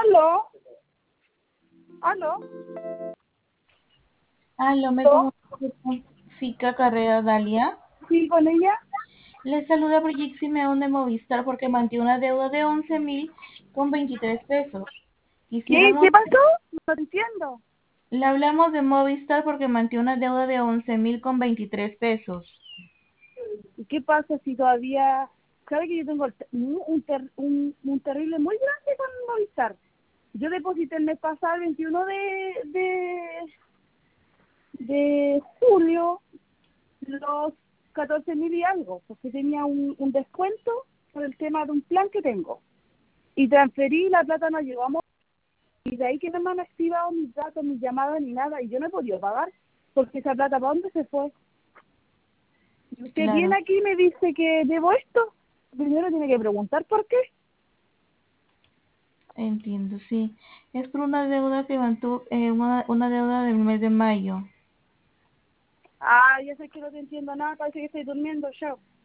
Aló, aló, Aló, me aló, comunico con Fica Carrera Dalia. sí, con ella. Les saluda Brigitte Simeón de Movistar porque mantiene una deuda de 11.023 pesos. ¿Qué? Quisiéramos, ¿Qué pasó? No entiendo. le hablamos de Movistar porque mantiene una deuda de 11.023 pesos. ¿Y qué pasa si todavía... ¿Sabe que yo tengo un terrible muy grande con Movistar? Yo deposité el mes pasado, el 21 de julio, los 14.000 y algo, porque tenía un descuento por el tema de un plan que tengo. Y transferí, la plata no llegó a y de ahí que no me han activado mis datos, mis llamadas ni nada, y yo no he podido pagar, porque esa plata, ¿para dónde se fue? Y usted viene Claro, aquí y me dice que debo esto, primero tiene que preguntar por qué. entiendo, sí. Es por una deuda que mantuvo, una deuda del mes de mayo. Ah, ya sé que no te entiendo nada, parece que estoy durmiendo, chao.